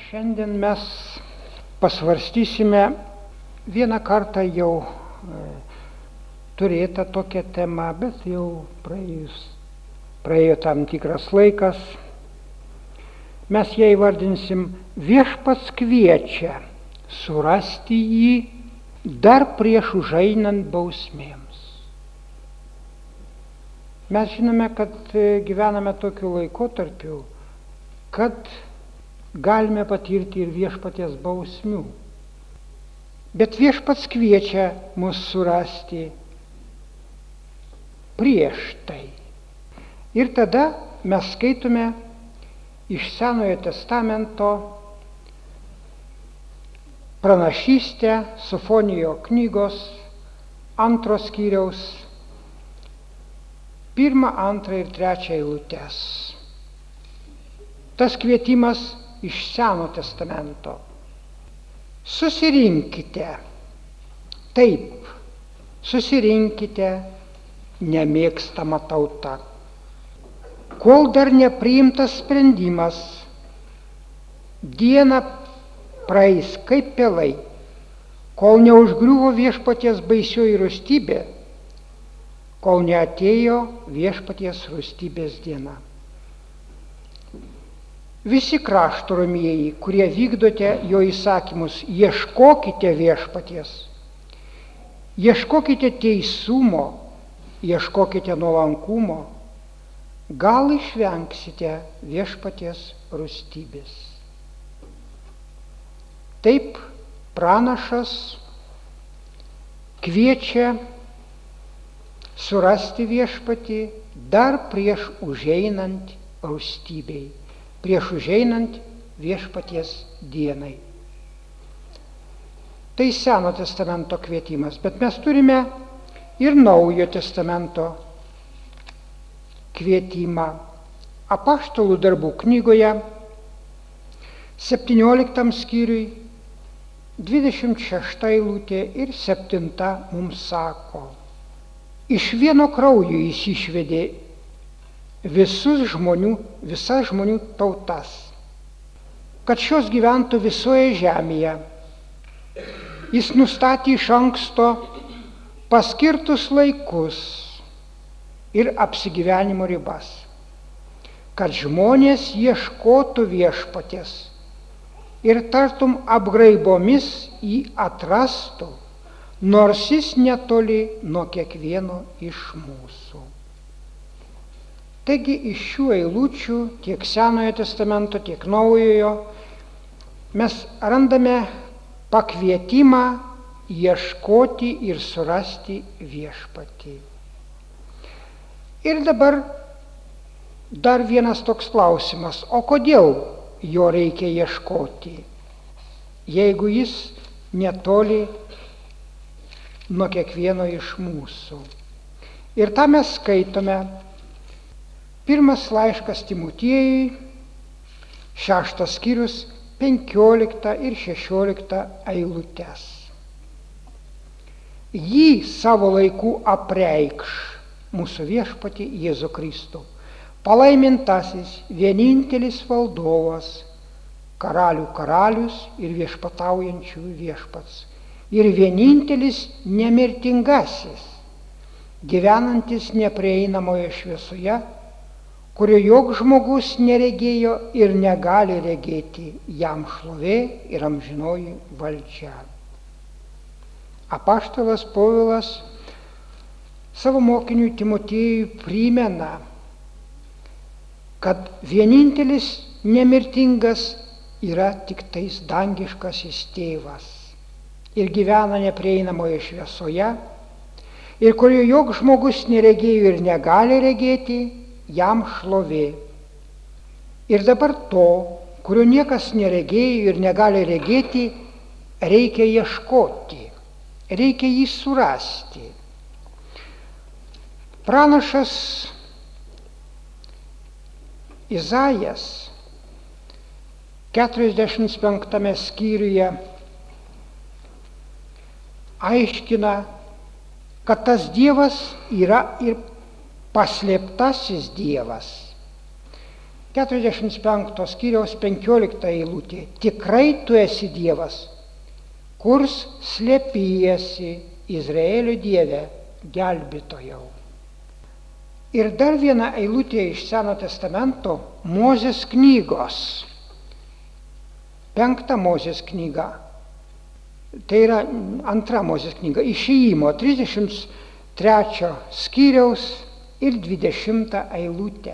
Šiandien mes pasvarstysime vieną kartą jau turėtą tokią temą, bet jau praėjo tam tikras laikas. Mes ją įvardinsim viešpats kviečia surasti jį dar prieš užeinant bausmėms. Mes žinome, kad gyvename tokiu laikotarpiu, kad galime patirti ir viešpaties bausmių. Bet viešpats kviečia mus surasti prieš tai. Ir tada mes skaitome iš Senojo testamento pranašystę Sofonijo knygos 2 skyriaus 1, 2 ir 3 eilutes. Tas kvietimas iš Seno testamento. Susirinkite, taip, susirinkite, nemėgstama tauta. Kol dar nepriimtas sprendimas, diena praeis kaip pelai, kol neužgriuvo viešpaties baisioji rūstybė, kol neatėjo viešpaties rūstybės diena. Visi krašto romieji, kurie vykdote jo įsakymus, ieškokite viešpaties, ieškokite teisumo, ieškokite nuolankumo, gal išvengsite viešpaties rūstybės. Taip pranašas kviečia surasti viešpatį dar prieš užeinant rūstybei, prieš užeinant viešpaties dienai. Tai Seno testamento kvietimas, bet mes turime ir Naujo testamento kvietimą. Apaštalų darbų knygoje 17 skyriui 26 eilutė ir 7 mums sako: iš vieno kraujo jis išvedė visas žmonių tautas, kad šios gyventų visoje žemėje. Jis nustatė iš anksto paskirtus laikus ir apsigyvenimo ribas, kad žmonės ieškotų viešpaties ir tartum apgraibomis jį atrastų, nors jis netoli nuo kiekvieno iš mūsų. Taigi iš šių eilučių, tiek Senojo testamento, tiek Naujojo, mes randame pakvietimą ieškoti ir surasti viešpatį. Ir dabar dar vienas toks klausimas: o kodėl jo reikia ieškoti, jeigu jis netoli nuo kiekvieno iš mūsų? Ir tą mes skaitome. Pirmas laiškas Timotiejui, 6 skyrius, 15 ir 16 eilutes. Jį savo laiku apreikš mūsų viešpatį Jėzų Kristų, palaimintasis, vienintelis valdovas, karalių karalius ir viešpataujančių viešpats, ir vienintelis nemirtingasis, gyvenantis neprieinamoje šviesoje, kurio joks žmogus neregėjo ir negali regėti, jam šlovė ir amžinoji valdžia. Apaštalas Povilas savo mokiniui Timotiejui primena, kad vienintelis nemirtingas yra tik tais dangiškasis tėvas ir gyvena neprieinamoje šviesoje, ir kurio joks žmogus neregėjo ir negali regėti, jam šlovė. Ir dabar to, kurio niekas neregėjo ir negali regėti, reikia ieškoti, reikia jį surasti. Pranašas Izaijas 45 skyriuje aiškina, kad tas Dievas yra ir paslėptasis Dievas. 45 skyriaus 15 eilutė. Tikrai tu esi Dievas, kurs slėpiesi Izraelio Dieve, gelbėtojau. Ir dar viena eilutė iš Seno testamento, Mozės knygos. 5 Mozės knyga. Tai yra 2 Mozės knyga. Išėjimo 33 skyriaus ir 20 eilutė.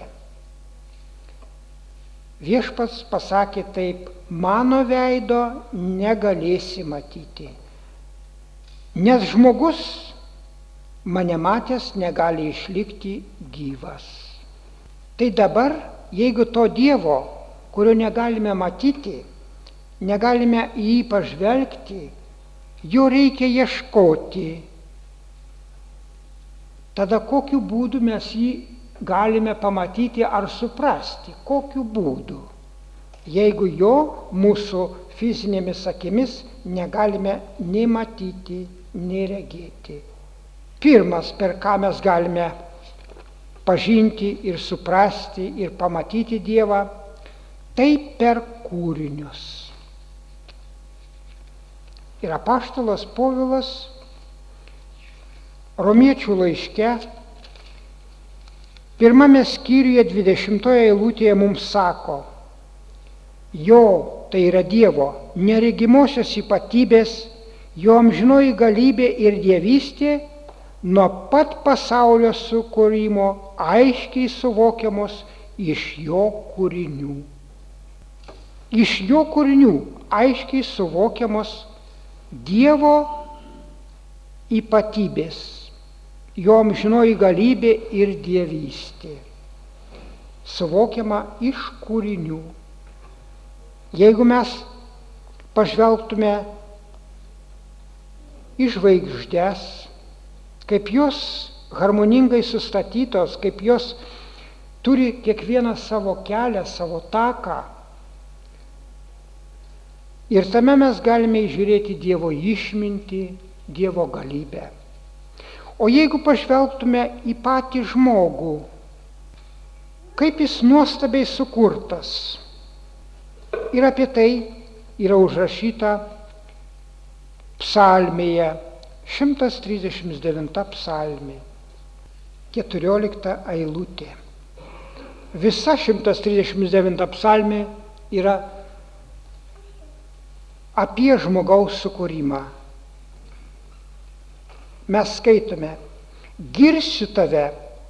Viešpats pasakė taip: mano veido negalėsi matyti, nes žmogus mane matęs negali išlikti gyvas. Tai dabar, jeigu to Dievo, kurio negalime matyti, negalime į jį pažvelgti, jo reikia ieškoti. Tada kokiu būdu mes jį galime pamatyti ar suprasti, kokiu būdu, jeigu jo mūsų fizinėmis akimis negalime nei matyti, nei regėti. Pirmas, per ką mes galime pažinti ir suprasti ir pamatyti Dievą, tai per kūrinius. Ir apaštalas Povilas Romiečių laiške 1 skyriuje 20 eilutėje mums sako: jo, tai yra Dievo, neregimosios ypatybės, jo amžinoji galybė ir dievystė nuo pat pasaulio sukūrimo aiškiai suvokiamos iš jo kūrinių. Iš jo kūrinių aiškiai suvokiamos Dievo ypatybės, jo amžinoji galybė ir dievystė. Suvokiama iš kūrinių. Jeigu mes pažvelgtume į žvaigždes, kaip jos harmoningai sustatytos, kaip jos turi kiekvieną savo kelią, savo taką, ir tame mes galime įžiūrėti Dievo išmintį, Dievo galybę. O jeigu pažvelgtume į patį žmogų, kaip jis nuostabiai sukurtas, ir apie tai yra užrašyta psalmėje, 139 psalmė, 14 eilutė. Visa 139 psalmė yra apie žmogaus sukūrimą. Mes skaitome: girsiu tave,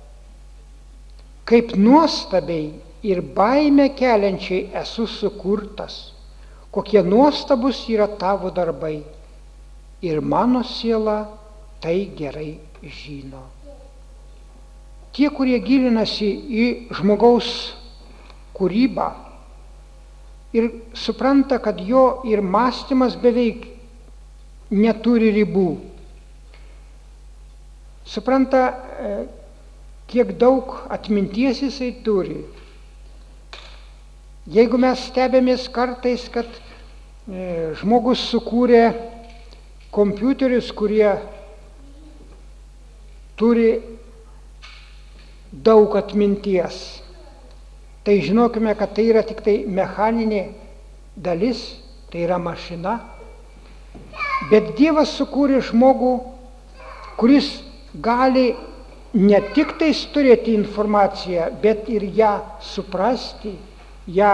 kaip nuostabiai ir baimę keliančiai esu sukurtas, kokie nuostabus yra tavo darbai, ir mano siela tai gerai žino. Tie, kurie gilinasi į žmogaus kūrybą ir supranta, kad jo ir mąstymas beveik neturi ribų, supranta, kiek daug atminties jisai turi. Jeigu mes stebėmės kartais, kad žmogus sukūrė kompiuterius, kurie turi daug atminties, tai žinokime, kad tai yra tik tai mechaninė dalis, tai yra mašina. Bet Dievas sukūrė žmogų, kuris gali ne tik tais turėti informaciją, bet ir ją suprasti, ją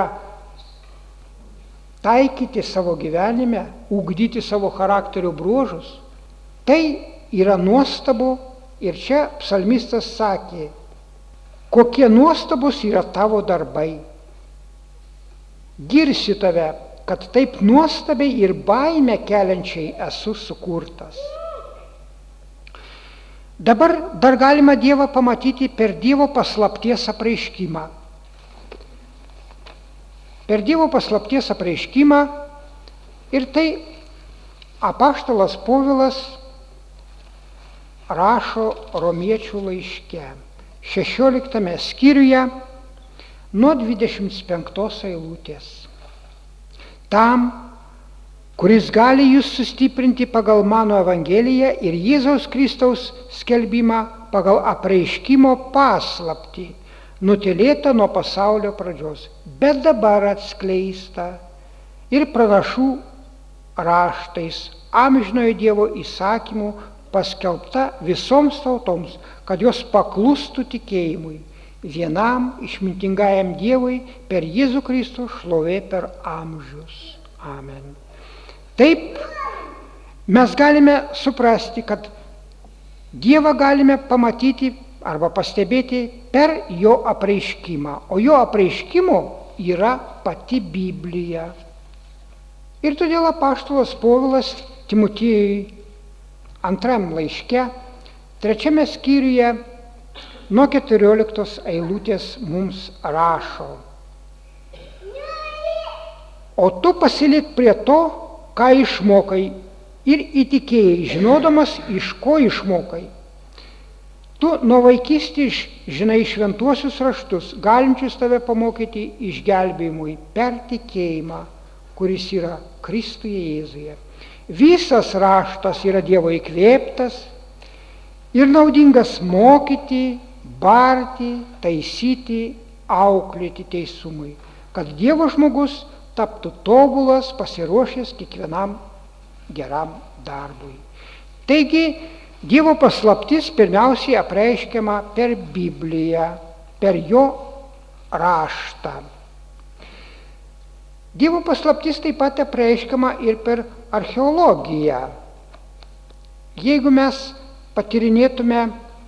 taikyti savo gyvenime, ugdyti savo charakterio bruožus. Tai yra nuostabu, ir čia psalmistas sakė: kokie nuostabus yra tavo darbai. Girsiu tave, kad taip nuostabiai ir baimę keliančiai esu sukurtas. Dabar dar galima Dievą pamatyti per Dievo paslapties apreiškimą. Per Dievo paslapties apreiškimą, ir tai apaštalas Povilas rašo Romiečių laiške, 16 skyriuje nuo 25 eilutės. Tam, kuris gali jūs sustiprinti pagal mano Evangeliją ir Jėzaus Kristaus skelbimą pagal apreiškimo paslaptį, nutylėta nuo pasaulio pradžios, bet dabar atskleista ir pranašų raštais amžinojo Dievo įsakymų paskelbta visoms tautoms, kad jos paklustų tikėjimui, vienam išmintingajam Dievui per Jėzų Kristų šlovė per amžius. Amen. Taip mes galime suprasti, kad Dievą galime pamatyti arba pastebėti per jo apreiškimą, o jo apreiškimo yra pati Biblija. Ir todėl apaštalas Povilas Timotiejui 2 laiške, 3 skyriuje, nuo 14 eilutės mums rašo: O tu pasilik prie to, ką išmokai, ir įtikėjai, žinodamas, iš ko išmokai. Tu nuo vaikystės žinai šventuosius raštus, galinčius tave pamokyti išgelbėjimui per tikėjimą, kuris yra Kristuje Jėzuje. Visas raštas yra Dievo įkvėptas ir naudingas mokyti, barti, taisyti, auklėti teisumui, kad Dievo žmogus taptų tobulas, pasiruošęs kiekvienam geram darbui. Taigi, Dievo paslaptis pirmiausiai apreiškiama per Bibliją, per jo raštą. Dievo paslaptis taip pat apreiškiama ir per archeologiją. Jeigu mes patyrinėtume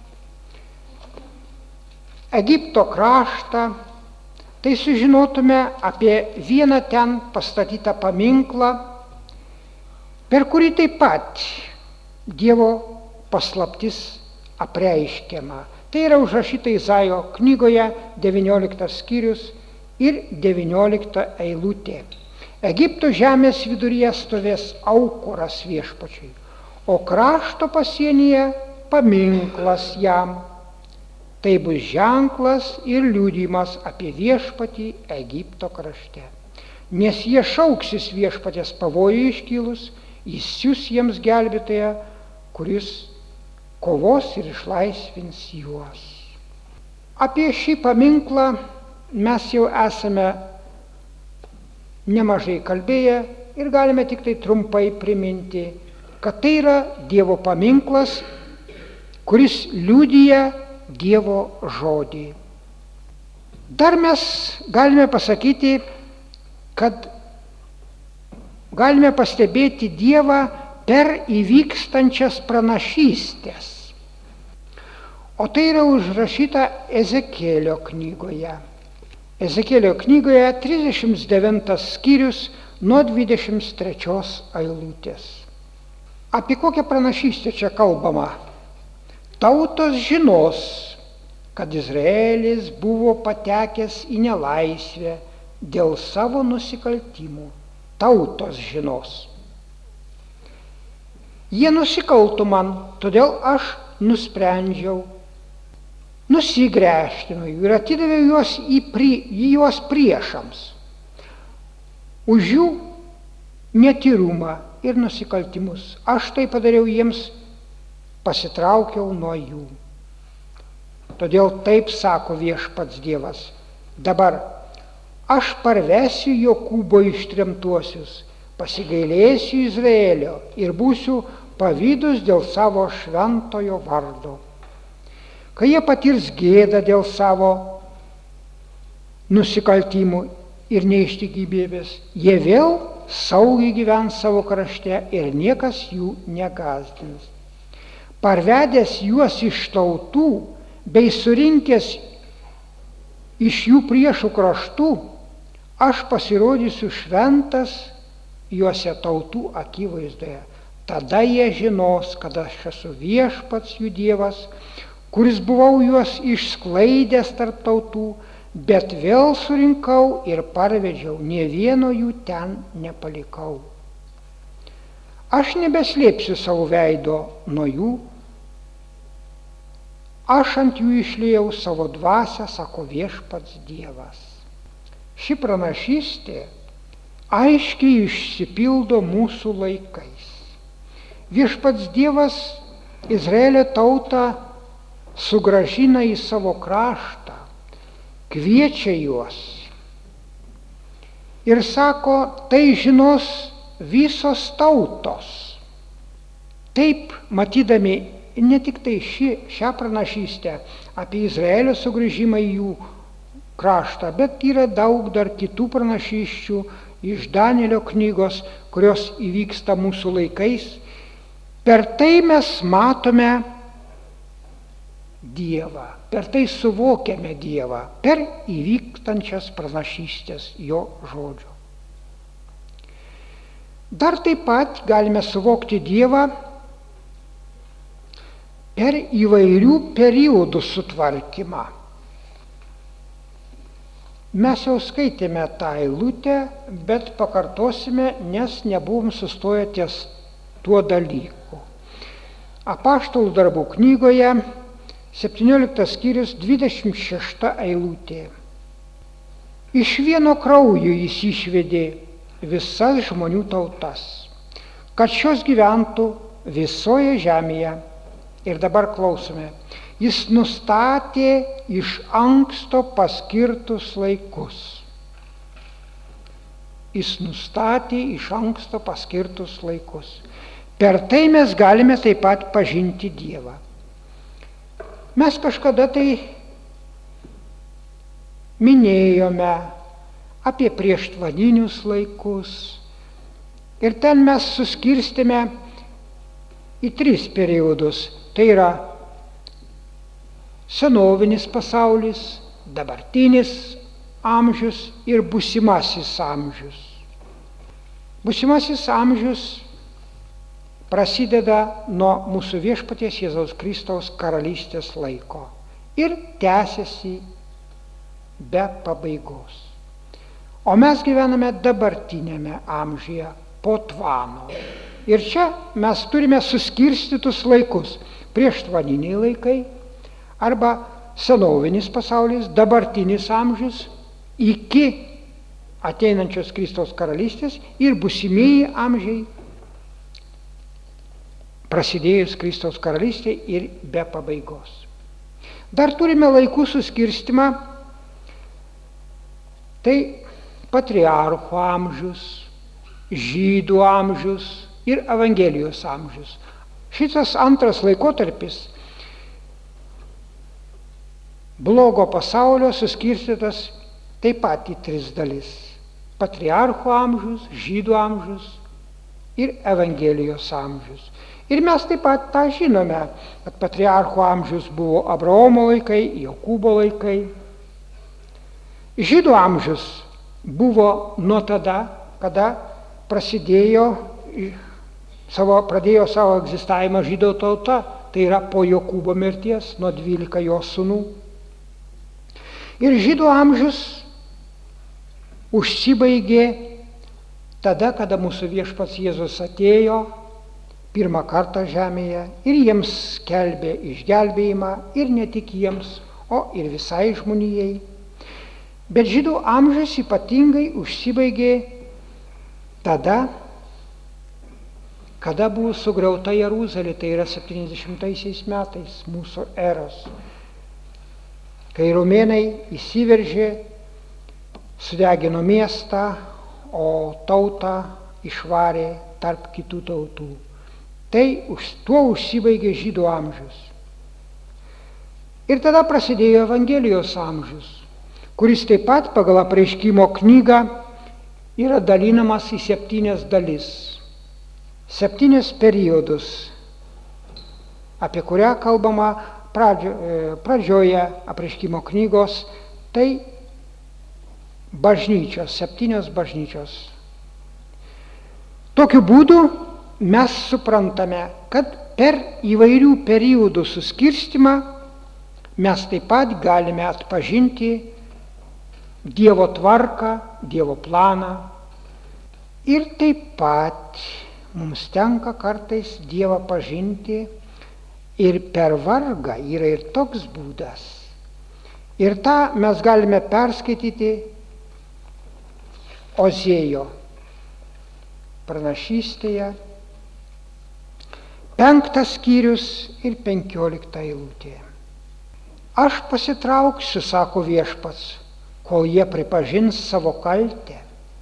Egipto kraštą, tai sužinotume apie vieną ten pastatytą paminklą, per kurį taip pat Dievo paslaptis apreiškiama. Tai yra užrašyta Izaijo knygoje 19 skyrius ir 19 eilutė. Egipto žemės viduryje stovės aukuras viešpačiui, o krašto pasienyje paminklas jam. Tai bus ženklas ir liudijimas apie viešpatį Egipto krašte. Nes jie šauksis viešpatės pavojų iškilus, jis siųs jiems gelbėtoją, kuris kovos ir išlaisvins juos. Apie šį paminklą mes jau esame nemažai kalbėję ir galime tik tai trumpai priminti, kad tai yra Dievo paminklas, kuris liudija Dievo žodį. Dar mes galime pasakyti, kad galime pastebėti Dievą per įvykstančias pranašystės. O tai yra užrašyta Ezekėlio knygoje. Ezekėlio knygoje 39 skyrius nuo 23 eilutės. Apie kokią pranašystę čia kalbama? Tautos žinos, kad Izraelis buvo patekęs į nelaisvę dėl savo nusikaltimų. Tautos žinos. Jie nusikalto man, todėl aš nusprendžiau, nusigręžti nuo jų ir atidaviau juos į juos priešams. Už jų netyrumą ir nusikaltimus. Aš tai padariau jiems, pasitraukiau nuo jų. Todėl taip sako viešpats Dievas. Dabar aš parvesiu Jokūbo ištremtuosius, pasigailėsiu Izraelio ir būsiu pavydus dėl savo šventojo vardo. Kai jie patirs gėdą dėl savo nusikaltimų ir neištikimybės, jie vėl saugiai gyvens savo krašte ir niekas jų negąsdins. Parvedęs juos iš tautų bei surinkęs iš jų priešų kraštų, aš pasirodysiu šventas juose tautų akivaizdoje. Tada jie žinos, kad aš esu viešpats jų Dievas, kuris buvau juos išsklaidęs tarp tautų, bet vėl surinkau ir parvedžiau, nė vieno jų ten nepalikau. Aš nebeslėpsiu savo veido nuo jų, aš ant jų išliejau savo dvasią, sako viešpats Dievas. Ši pranašystė aiškiai išsipildo mūsų laikais. Viešpats Dievas Izraelio tautą sugrąžina į savo kraštą kviečia juos. Ir sako, tai žinos visos tautos. Taip, matydami ne tik tai šią pranašystę apie Izraelio sugrįžimą į jų kraštą, bet yra daug dar kitų pranašysčių iš Danielio knygos, kurios įvyksta mūsų laikais. Per tai mes matome Dievą, per tai suvokiame Dievą, per įvykstančias pranašystės jo žodžio. Dar taip pat galime suvokti Dievą per įvairių periodų sutvarkymą. Mes jau skaitėme tą eilutę, bet pakartosime, nes nebuvom sustoję ties tuo dalyku. Apaštalų darbų knygoje 17 skyrius 26 eilutė. Iš vieno kraujo jis išvedė visas žmonių tautas, kad šios gyventų visoje žemėje. Ir dabar klausome. Jis nustatė iš anksto paskirtus laikus. Jis nustatė iš anksto paskirtus laikus. Per tai mes galime taip pat pažinti Dievą. Mes kažkada tai minėjome apie prieštvaninius laikus. Ir ten mes suskirstėme į 3 periodus. Tai yra senovinis pasaulis, dabartinis amžius ir būsimasis amžius. Būsimasis amžius prasideda nuo mūsų viešpaties Jėzaus Kristaus karalystės laiko ir tęsiasi be pabaigos. O mes gyvename dabartinėme amžiuje po tvano. Ir čia mes turime suskirstytus laikus. Prieštvaniniai laikai arba senovinis pasaulis, dabartinis amžius iki ateinančios Kristaus karalystės ir būsimieji amžiai prasidėjus Kristaus karalystė ir be pabaigos. Dar turime laikų suskirstimą, tai patriarchų amžius, žydų amžius ir Evangelijos amžius. Šitas antras laikotarpis blogo pasaulio suskirstytas taip pat į 3 dalis. Patriarchų amžius, žydų amžius ir Evangelijos amžius. Ir mes taip pat tą žinome, kad patriarchų amžius buvo Abraomo laikai, Jokūbo laikai. Žydų amžius buvo nuo tada, kada pradėjo savo egzistavimą žydų tauta, tai yra po Jokūbo mirties, nuo 12 jo sūnų. Ir žydų amžius užsibaigė tada, kada mūsų viešpats Jėzus atėjo pirmą kartą žemėje ir jiems skelbė išgelbėjimą, ir ne tik jiems, o ir visai žmonijai. Bet žydų amžius ypatingai užsibaigė tada, kada buvo sugriauta Jeruzalė, tai yra 70 metais mūsų eros, kai romėnai įsiveržė, sudegino miestą, o tautą išvarė tarp kitų tautų. Tai tuo užsibaigė žydų amžius. Ir tada prasidėjo Evangelijos amžius, kuris taip pat pagal Apreiškimo knygą yra dalinamas į 7 dalis. 7 periodus, apie kurią kalbama pradžioje Apreiškimo knygos, tai bažnyčios, 7 bažnyčios. Tokiu būdu mes suprantame, kad per įvairių periodų suskirstimą mes taip pat galime atpažinti Dievo tvarką, Dievo planą. Ir taip pat mums tenka kartais Dievą pažinti ir per vargą, yra ir toks būdas. Ir tą mes galime perskaityti Ozėjo pranašystėje, 5 skyrius ir 15 eilutė. Aš pasitrauksiu, sako viešpats, kol jie pripažins savo kaltę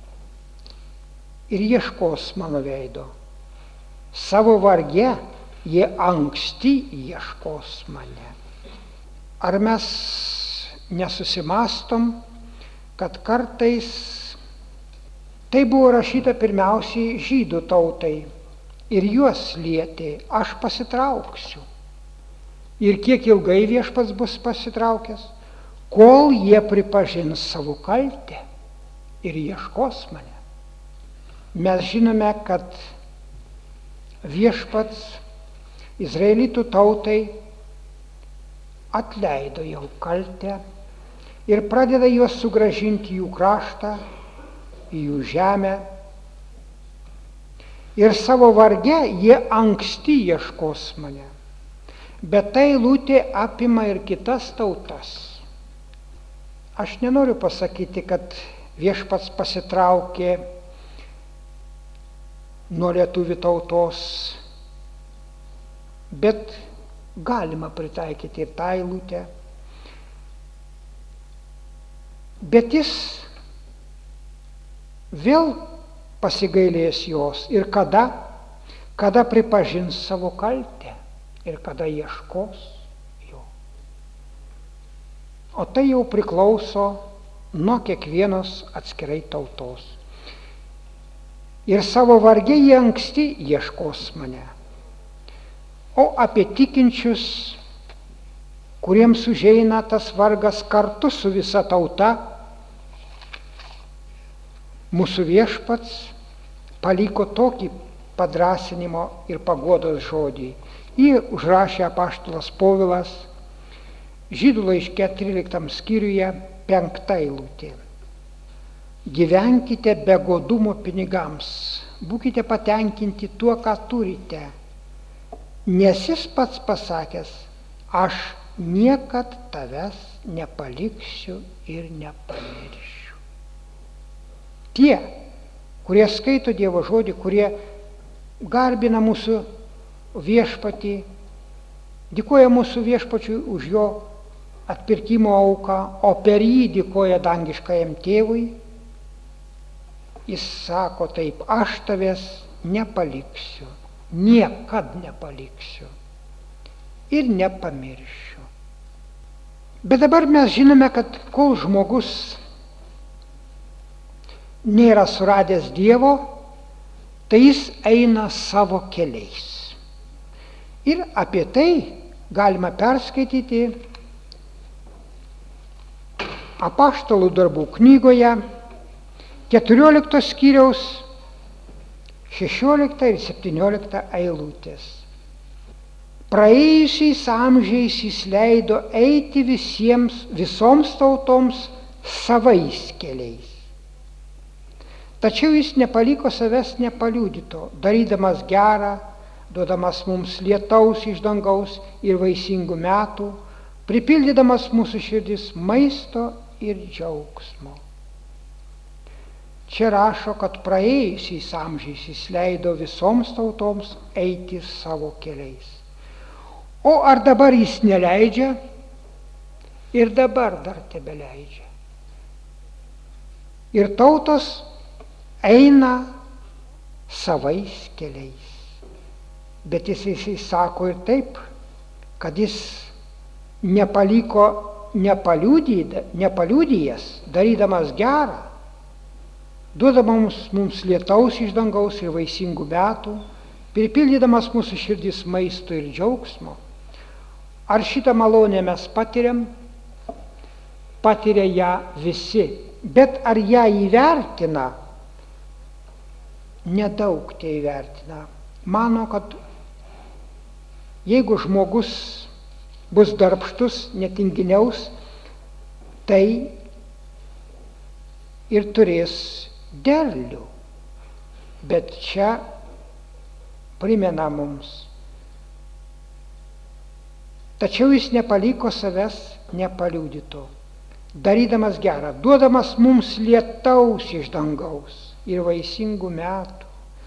ir ieškos mano veido. Savo varge jie anksti ieškos mane. Ar mes nesusimastom, kad kartais tai buvo rašyta pirmiausiai žydų tautai ir juos lietė, aš pasitrauksiu. Ir kiek ilgai viešpats bus pasitraukęs, kol jie pripažins savo kaltę ir ieškos mane. Mes žinome, kad viešpats izraelitų tautai atleido jau kaltę ir pradeda juos sugrąžinti jų kraštą, į jų žemę. Ir savo varge jie anksti ieškos mane. Bet ta eilutė apima ir kitas tautas. Aš nenoriu pasakyti, kad viešpats pasitraukė nuo lietuvių tautos, bet galima pritaikyti ir tą eilutę. Bet jis vėl pasigailės jos ir kada pripažins savo kaltę ir kada ieškos jo. O tai jau priklauso nuo kiekvienos atskirai tautos. Ir savo varge jie anksti ieškos mane. O apie tikinčius, kuriems užeina tas vargas kartu su visa tauta, mūsų viešpats paliko tokį padrąsinimo ir paguodos žodį. Jį užrašė apaštalas Povilas Žydų laiške 13 skyriuje 5 eilutė. Gyvenkite be godumo pinigams, būkite patenkinti tuo, ką turite, nes jis pats pasakęs, aš niekad tavęs nepaliksiu ir nepamiršiu. Tie, kurie skaito Dievo žodį, kurie garbina mūsų viešpatį, dėkoja mūsų viešpačiui už jo atpirkimo auką, o per jį dėkoja dangiškajam tėvui, jis sako taip, aš tavęs nepaliksiu, niekad nepaliksiu ir nepamiršiu. Bet dabar mes žinome, kad kol žmogus nėra suradęs Dievo, tai jis eina savo keliais. Ir apie tai galima perskaityti Apaštalų darbų knygoje 14 skyriaus 16 ir 17 eilutės. Praėjusiais amžiais jis leido eiti visoms tautoms savais keliais. Tačiau jis nepaliko savęs nepaliudyto, darydamas gerą, duodamas mums lietaus iš dangaus ir vaisingų metų, pripildydamas mūsų širdis maisto ir džiaugsmo. Čia rašo, kad praėjusiais amžiais jis leido visoms tautoms eiti savo keliais. O ar dabar jis neleidžia? Ir dabar dar tebeleidžia. Ir tautos eina savais keliais. Bet jisai sako ir taip, kad jis nepaliko nepaliudijęs, darydamas gerą, duodamas mums lietaus iš dangaus ir vaisingų metų, pripildydamas mūsų širdis maisto ir džiaugsmo. Ar šitą malonę mes patiriam? Patiria ją visi. Bet ar ją įvertina? Nedaug tai įvertina. Mano, kad jeigu žmogus bus darbštus, netinginiaus, tai ir turės derlių. Bet čia primena mums. Tačiau jis nepaliko savęs nepaliudyto, darydamas gerą, duodamas mums lietaus iš dangaus ir vaisingų metų.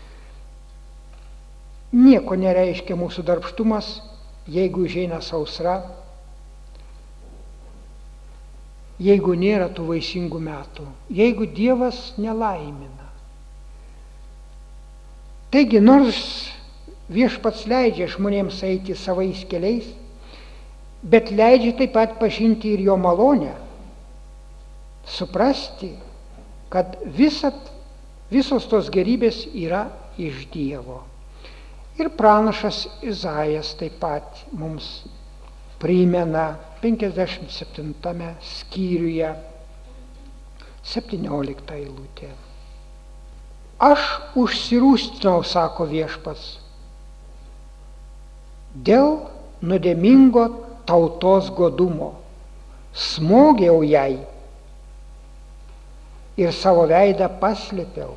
Nieko nereiškia mūsų darbštumas, jeigu užeina sausra. jeigu nėra tų vaisingų metų, jeigu Dievas nelaimina. Taigi, nors Viešpats leidžia žmonėms eiti savais keliais, bet leidžia taip pat pažinti ir jo malonę, suprasti, kad visos tos gerybės yra iš Dievo. Ir pranašas Izaijas taip pat mums primena 57 skyriuje 17 eilutė. Aš užsirūstinau, sako Viešpats, dėl nuodėmingo tautos godumo, smogiau jai ir savo veidą paslėpiau.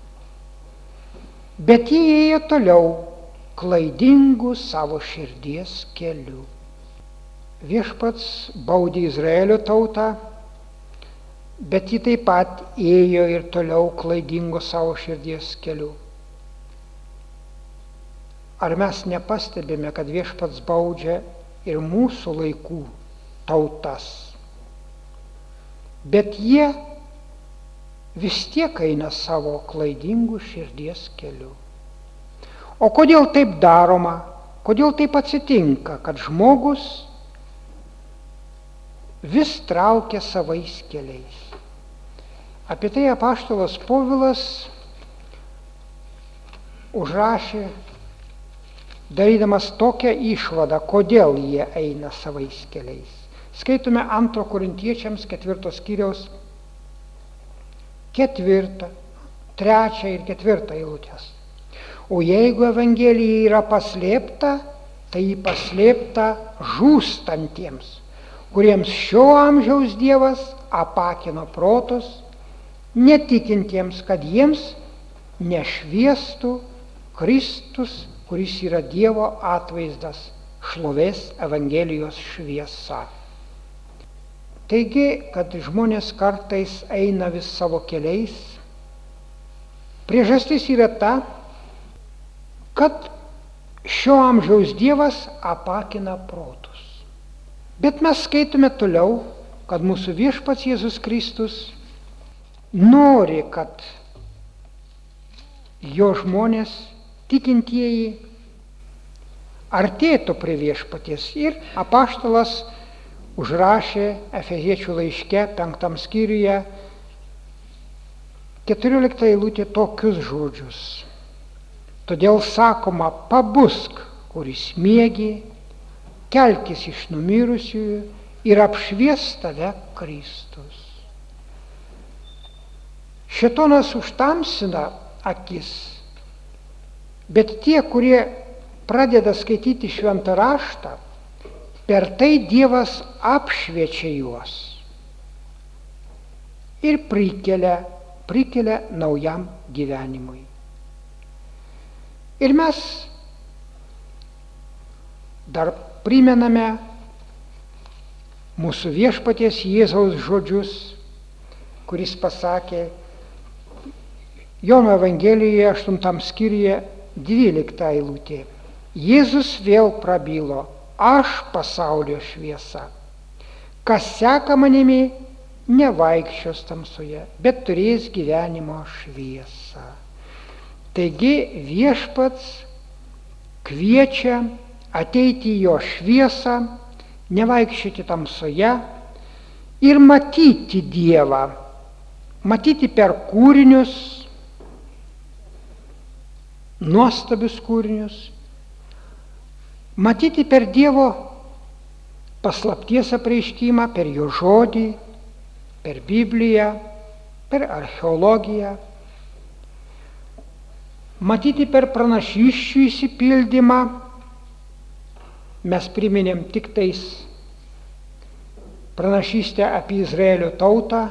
Bet jie ėjo toliau klaidingų savo širdies keliu. Viešpats baudė Izraelio tautą, bet ji taip pat ėjo ir toliau klaidingo savo širdies keliu. Ar mes nepastebime, kad Viešpats baudžia ir mūsų laikų tautas? Bet jie vis tiek eina savo klaidingų širdies keliu. O kodėl taip daroma? Kodėl taip atsitinka, kad žmogus vis traukia savais keliais? Apie tai apaštalas Povilas užrašė, darydamas tokią išvadą, kodėl jie eina savais keliais. Skaitome 2 Korintiečiams 4 skyriaus 4, 3 ir 4 eilutės. O jeigu Evangelija yra paslėpta, tai ji paslėpta žūstantiems, kuriems šio amžiaus Dievas apakino protus, netikintiems, kad jiems nešviestų Kristus, kuris yra Dievo atvaizdas, šlovės Evangelijos šviesa. Taigi, kad žmonės kartais eina vis savo keliais, priežastis yra ta, kad šio amžiaus Dievas apakina protus. Bet mes skaitome toliau, kad mūsų Viešpats Jėzus Kristus nori, kad jo žmonės, tikintieji, artėtų prie Viešpaties. Ir apaštalas užrašė Efeziečių laiške 5 skyriuje 14 eilutė tokius žodžius. Todėl sakoma, pabusk, kuris miegi, kelkis iš numirusiųjų ir apšvies tave Kristus. Šėtonas užtamsina akis, bet tie, kurie pradeda skaityti šventą raštą, per tai Dievas apšviečia juos ir prikelia naujam gyvenimui. Ir mes dar primename mūsų Viešpaties Jėzaus žodžius, kuris pasakė Jono Evangelijoje 8 skyriuje 12 eilutė. Jėzus vėl prabilo, aš pasaulio šviesa. Kas seka manimi, nevaikščios tamsoje, bet turės gyvenimo šviesą. Taigi Viešpats kviečia ateiti į jo šviesą, nevaikščioti tamsoje ir matyti Dievą, matyti per kūrinius, nuostabius kūrinius, matyti per Dievo paslapties apreiškimą, per jo žodį, per Bibliją, per archeologiją, matyti per pranašysčių išsipildymą. Mes priminėm tik tais pranašystę apie Izraelio tautą,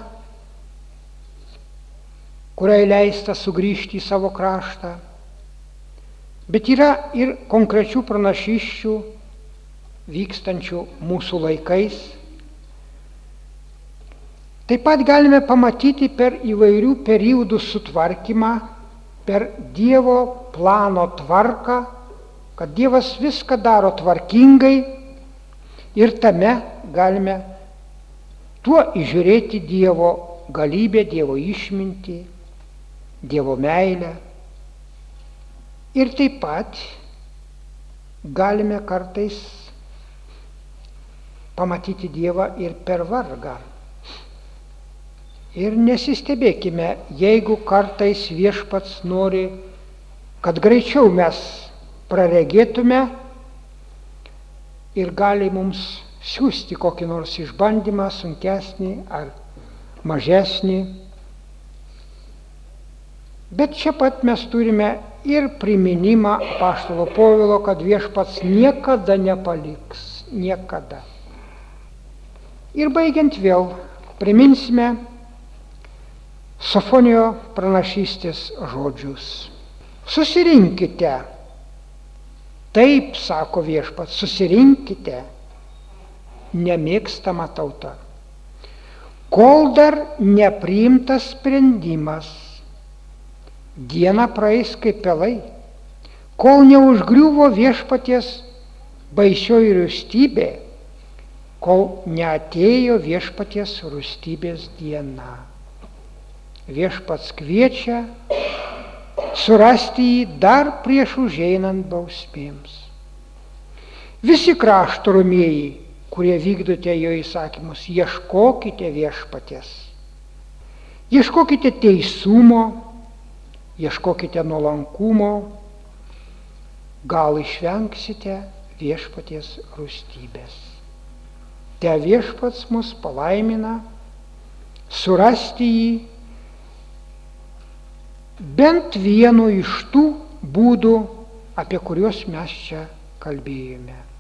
kuriai leista sugrįžti į savo kraštą. Bet yra ir konkrečių pranašysčių vykstančių mūsų laikais. Taip pat galime pamatyti per įvairių periodų sutvarkymą, per Dievo plano tvarką, kad Dievas viską daro tvarkingai ir tame galime tuo įžiūrėti Dievo galybę, Dievo išmintį, Dievo meilę. Ir taip pat galime kartais pamatyti Dievą ir per vargą. Ir nesistebėkime, jeigu kartais Viešpats nori, kad greičiau mes praregėtume ir gali mums siųsti kokį nors išbandymą, sunkesnį ar mažesnį. Bet čia pat mes turime ir priminimą apaštalo Povilo, kad Viešpats niekada nepaliks, niekada. Ir baigiant vėl priminsime Sofonijo pranašystės žodžius. Susirinkite, taip sako Viešpats, susirinkite, nemėgstama tauta, kol dar nepriimtas sprendimas, diena praeis kaip pelai, kol neužgriuvo Viešpaties baisioji rūstybė, kol neatėjo Viešpaties rūstybės diena. Viešpats kviečia surasti jį dar prieš užeinant bausmėms. Visi krašto romieji, kurie vykdote jo įsakymus, ieškokite Viešpaties. Ieškokite teisumo, ieškokite nuolankumo, gal išvengsite Viešpaties rūstybės. Te Viešpats mus palaimina surasti jį bent vienu iš tų būdų, apie kuriuos mes čia kalbėjome.